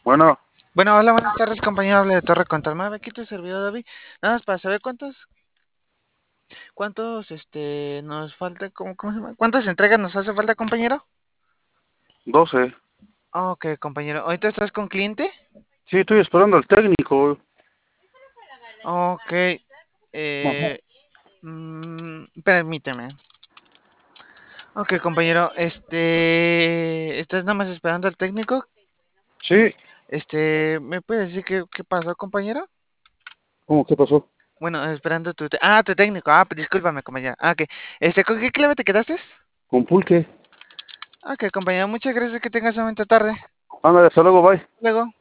Bueno, Bueno, hola, buenas tardes, compañero. Habla de Torre Contalmave. Aquí tu servidor David. Nada más para saber nos falta, ¿cómo se llama? ¿Cuántas entregas nos hace falta, compañero? 12. Ok, compañero. ¿Ahorita estás con cliente? Sí, estoy esperando al técnico. Ok. Ajá. Eh, Permíteme. Ok, compañero. ¿Estás nada más esperando al técnico? Sí, ¿Me puedes decir qué pasó, compañero? ¿cómo qué pasó? Bueno, esperando tu técnico. Discúlpame, compañero. Ok. ¿Con qué clave te quedaste? Con pulque. Ok, compañero. Muchas gracias. Que tengas una buena tarde. Ándale, hasta luego, bye. Luego.